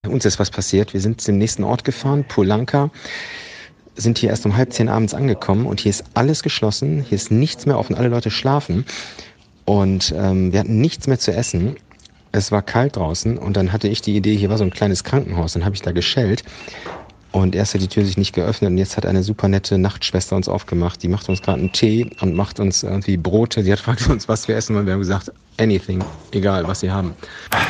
uns ist was passiert. Wir sind zum nächsten Ort gefahren, Pulanka, sind hier erst um 9:30 abends angekommen und hier ist alles geschlossen, hier ist nichts mehr offen, alle Leute schlafen und wir hatten nichts mehr zu essen. Es war kalt draußen und dann hatte ich die Idee, hier war so ein kleines Krankenhaus, dann habe ich da geschellt und erst hat die Tür sich nicht geöffnet und jetzt hat eine super nette Nachtschwester uns aufgemacht, die macht uns gerade einen Tee und macht uns irgendwie Brote, sie hat gefragt uns, was wir essen und wir haben gesagt, anything, egal was sie haben.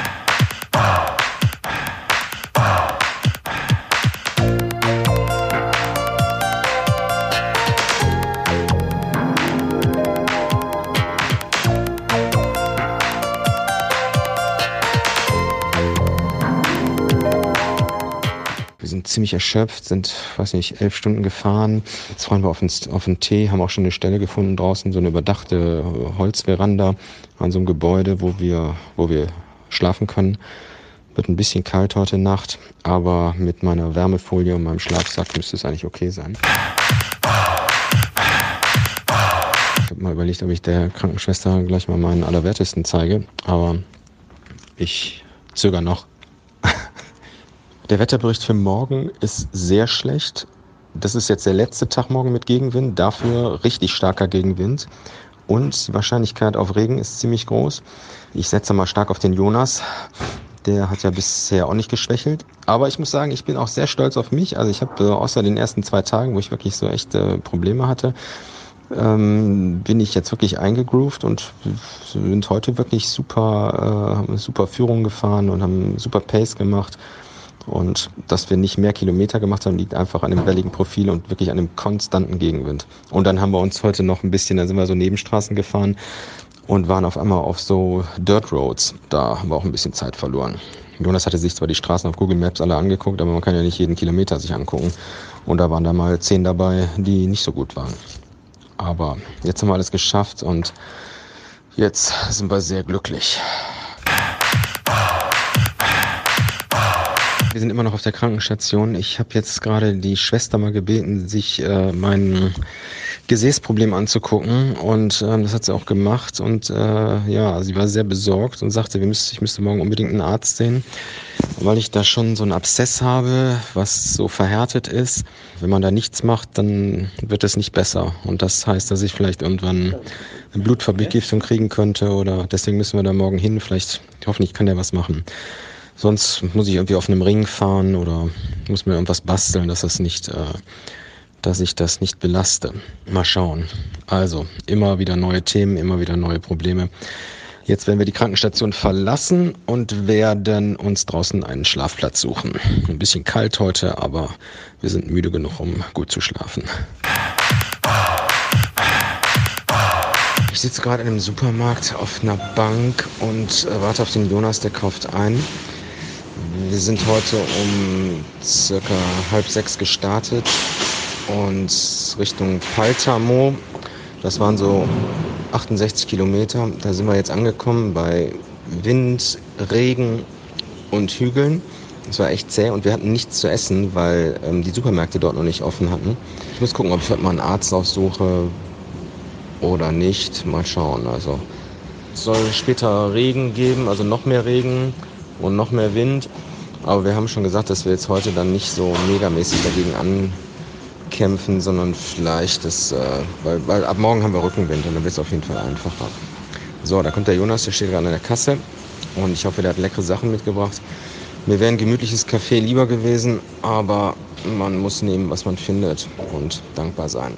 Wir sind ziemlich erschöpft, sind, 11 Stunden gefahren. Jetzt fahren wir auf den Tee, haben auch schon eine Stelle gefunden draußen, so eine überdachte Holzveranda an so einem Gebäude, wo wir schlafen können. Wird ein bisschen kalt heute Nacht, aber mit meiner Wärmefolie und meinem Schlafsack müsste es eigentlich okay sein. Ich habe mal überlegt, ob ich der Krankenschwester gleich mal meinen Allerwertesten zeige, aber ich zögere noch. Der Wetterbericht für morgen ist sehr schlecht. Das ist jetzt der letzte Tag morgen mit Gegenwind, dafür richtig starker Gegenwind. Und die Wahrscheinlichkeit auf Regen ist ziemlich groß. Ich setze mal stark auf den Jonas. Der hat ja bisher auch nicht geschwächelt. Aber ich muss sagen, ich bin auch sehr stolz auf mich. Also ich habe außer den ersten 2 Tagen, wo ich wirklich so echte Probleme hatte, bin ich jetzt wirklich eingegroovt und sind heute wirklich super Führung gefahren und haben super Pace gemacht. Und dass wir nicht mehr Kilometer gemacht haben, liegt einfach an dem welligen Profil und wirklich an dem konstanten Gegenwind. Und dann haben wir uns heute noch ein bisschen, da sind wir so Nebenstraßen gefahren und waren auf einmal auf so Dirt Roads. Da haben wir auch ein bisschen Zeit verloren. Jonas hatte sich zwar die Straßen auf Google Maps alle angeguckt, aber man kann ja nicht jeden Kilometer sich angucken. Und da waren da mal 10 dabei, die nicht so gut waren. Aber jetzt haben wir alles geschafft und jetzt sind wir sehr glücklich. Wir sind immer noch auf der Krankenstation. Ich habe jetzt gerade die Schwester mal gebeten, sich mein Gesäßproblem anzugucken und das hat sie auch gemacht und sie war sehr besorgt und sagte, ich müsste morgen unbedingt einen Arzt sehen, weil ich da schon so einen Abszess habe, was so verhärtet ist. Wenn man da nichts macht, dann wird es nicht besser und das heißt, dass ich vielleicht irgendwann eine Blutvergiftung kriegen könnte oder deswegen müssen wir da morgen hin. Hoffentlich kann der was machen. Sonst muss ich irgendwie auf einem Ring fahren oder muss mir irgendwas basteln, dass ich das nicht belaste. Mal schauen. Also, immer wieder neue Themen, immer wieder neue Probleme. Jetzt werden wir die Krankenstation verlassen und werden uns draußen einen Schlafplatz suchen. Ein bisschen kalt heute, aber wir sind müde genug, um gut zu schlafen. Ich sitze gerade in einem Supermarkt auf einer Bank und warte auf den Jonas, der kauft ein. Wir sind heute um circa 5:30 gestartet und Richtung Paltamo. Das waren so 68 Kilometer. Da sind wir jetzt angekommen bei Wind, Regen und Hügeln. Es war echt zäh und wir hatten nichts zu essen, weil die Supermärkte dort noch nicht offen hatten. Ich muss gucken, ob ich heute mal einen Arzt aufsuche oder nicht. Mal schauen. Also es soll später Regen geben, also noch mehr Regen und noch mehr Wind. Aber wir haben schon gesagt, dass wir jetzt heute dann nicht so megamäßig dagegen ankämpfen, sondern vielleicht weil ab morgen haben wir Rückenwind und dann wird es auf jeden Fall einfacher. So, da kommt der Jonas, der steht gerade an der Kasse und ich hoffe, der hat leckere Sachen mitgebracht. Mir wäre ein gemütliches Café lieber gewesen, aber man muss nehmen, was man findet und dankbar sein.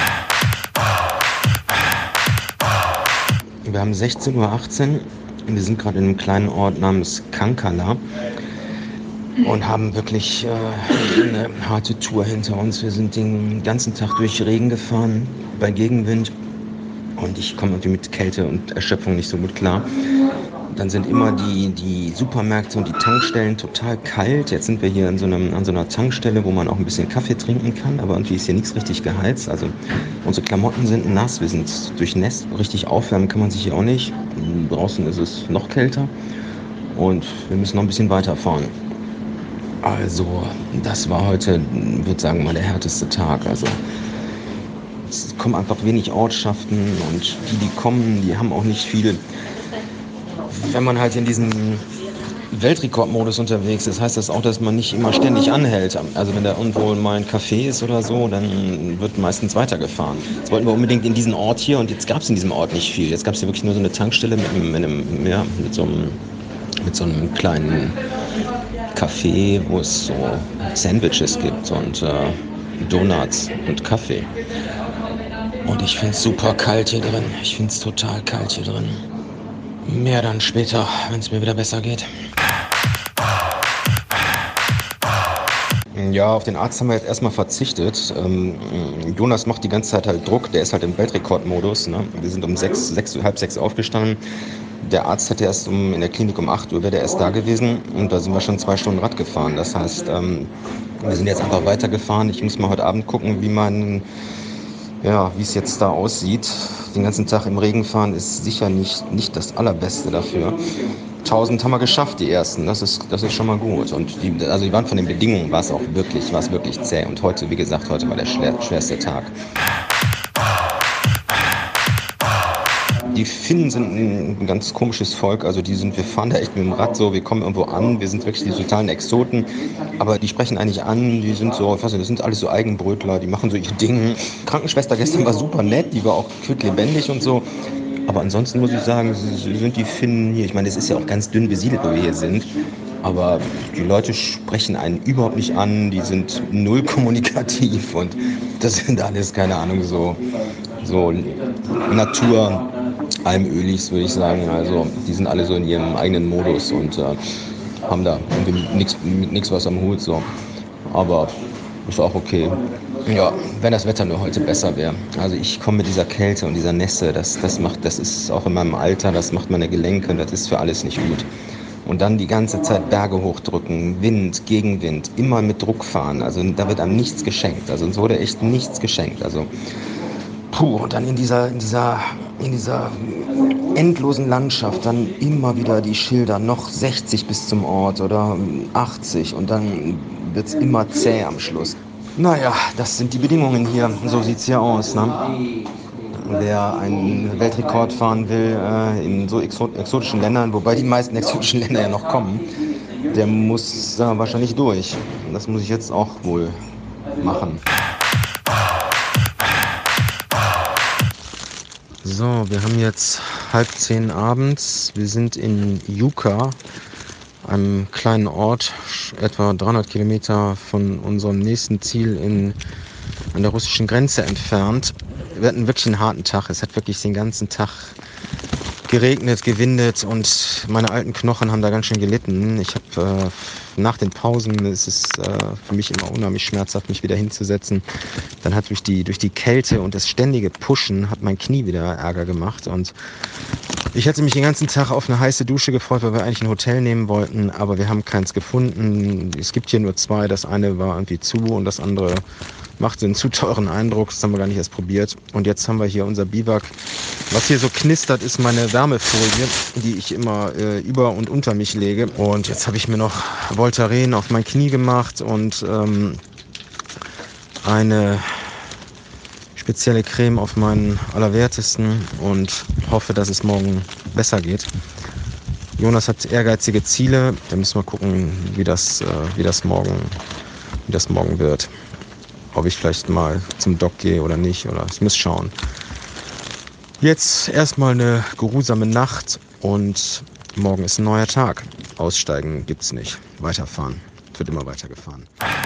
Wir haben 16:18 Uhr und wir sind gerade in einem kleinen Ort namens Kankala und haben wirklich eine harte Tour hinter uns. Wir sind den ganzen Tag durch Regen gefahren, bei Gegenwind und ich komme irgendwie mit Kälte und Erschöpfung nicht so gut klar. Dann sind immer die Supermärkte und die Tankstellen total kalt. Jetzt sind wir hier an so einer Tankstelle, wo man auch ein bisschen Kaffee trinken kann, aber irgendwie ist hier nichts richtig geheizt. Also unsere Klamotten sind nass, wir sind durchnässt. Richtig aufwärmen kann man sich hier auch nicht. Draußen ist es noch kälter und wir müssen noch ein bisschen weiterfahren. Also das war heute, ich würde sagen, mal der härteste Tag. Also es kommen einfach wenig Ortschaften und die kommen, die haben auch nicht viel. Wenn man halt in diesen Weltrekordmodus unterwegs. Das heißt das auch, dass man nicht immer ständig anhält. Also wenn da irgendwo mal ein Café ist oder so, dann wird meistens weitergefahren. Jetzt wollten wir unbedingt in diesen Ort hier und jetzt gab es in diesem Ort nicht viel. Jetzt gab es hier wirklich nur so eine Tankstelle mit so einem kleinen Café, wo es so Sandwiches gibt und Donuts und Kaffee. Und ich finde es super kalt hier drin. Ich finde es total kalt hier drin. Mehr dann später, wenn es mir wieder besser geht. Ja, auf den Arzt haben wir jetzt erstmal verzichtet. Jonas macht die ganze Zeit halt Druck, der ist halt im Weltrekordmodus. Ne? Wir sind um halb sechs aufgestanden. Der Arzt hätte erst in der Klinik um 8 Uhr wäre der erst da gewesen und da sind wir schon 2 Stunden Rad gefahren. Das heißt, wir sind jetzt einfach weitergefahren. Ich muss mal heute Abend gucken, wie es jetzt da aussieht. Den ganzen Tag im Regen fahren ist sicher nicht das Allerbeste dafür. 1000 haben wir geschafft, die ersten. Das ist schon mal gut. Und die waren von den Bedingungen, war es wirklich zäh. Und heute, wie gesagt, heute war der schwerste Tag. Die Finnen sind ein ganz komisches Volk, also wir fahren da echt mit dem Rad so, wir kommen irgendwo an, wir sind wirklich die totalen Exoten, aber die sprechen eigentlich an, die sind so, ich weiß nicht, das sind alles so Eigenbrötler, die machen so ihr Ding. Die Krankenschwester gestern war super nett, die war auch quicklebendig und so, aber ansonsten muss ich sagen, sind die Finnen hier, ich meine, es ist ja auch ganz dünn besiedelt, wo wir hier sind, aber die Leute sprechen einen überhaupt nicht an, die sind null kommunikativ und das sind alles, keine Ahnung, so Almölis, würde ich sagen. Also die sind alle so in ihrem eigenen Modus und haben da nichts was am Hut. So. Aber ist auch okay. Ja, wenn das Wetter nur heute besser wäre. Also ich komme mit dieser Kälte und dieser Nässe, das ist auch in meinem Alter, das macht meine Gelenke, das ist für alles nicht gut. Und dann die ganze Zeit Berge hochdrücken, Wind, Gegenwind, immer mit Druck fahren. Also da wird einem nichts geschenkt. Also uns wurde echt nichts geschenkt. Also und dann in dieser endlosen Landschaft dann immer wieder die Schilder, noch 60 bis zum Ort oder 80 und dann wird es immer zäh am Schluss. Naja, das sind die Bedingungen hier, so sieht es hier aus. Ne? Wer einen Weltrekord fahren will in so exotischen Ländern, wobei die meisten exotischen Länder ja noch kommen, der muss wahrscheinlich durch. Das muss ich jetzt auch wohl machen. So, wir haben jetzt 9:30 abends. Wir sind in Juka, einem kleinen Ort, etwa 300 Kilometer von unserem nächsten Ziel an der russischen Grenze entfernt. Wir hatten wirklich einen harten Tag. Es hat wirklich den ganzen Tag geregnet, gewindet und meine alten Knochen haben da ganz schön gelitten. Ich habe nach den Pausen, es ist für mich immer unheimlich schmerzhaft, mich wieder hinzusetzen. Dann hat durch die Kälte und das ständige Pushen hat mein Knie wieder Ärger gemacht und ich hätte mich den ganzen Tag auf eine heiße Dusche gefreut, weil wir eigentlich ein Hotel nehmen wollten, aber wir haben keins gefunden. Es gibt hier nur 2, das eine war irgendwie zu und das andere machte einen zu teuren Eindruck, das haben wir gar nicht erst probiert. Und jetzt haben wir hier unser Biwak. Was hier so knistert, ist meine Wärmefolie, die ich immer über und unter mich lege. Und jetzt habe ich mir noch Voltaren auf mein Knie gemacht und eine spezielle Creme auf meinen Allerwertesten und hoffe, dass es morgen besser geht. Jonas hat ehrgeizige Ziele, da müssen wir gucken, wie das morgen wird. Ob ich vielleicht mal zum Doc gehe oder nicht, oder ich muss schauen. Jetzt erstmal eine geruhsame Nacht und morgen ist ein neuer Tag. Aussteigen gibt's nicht. Weiterfahren. Wird immer weitergefahren.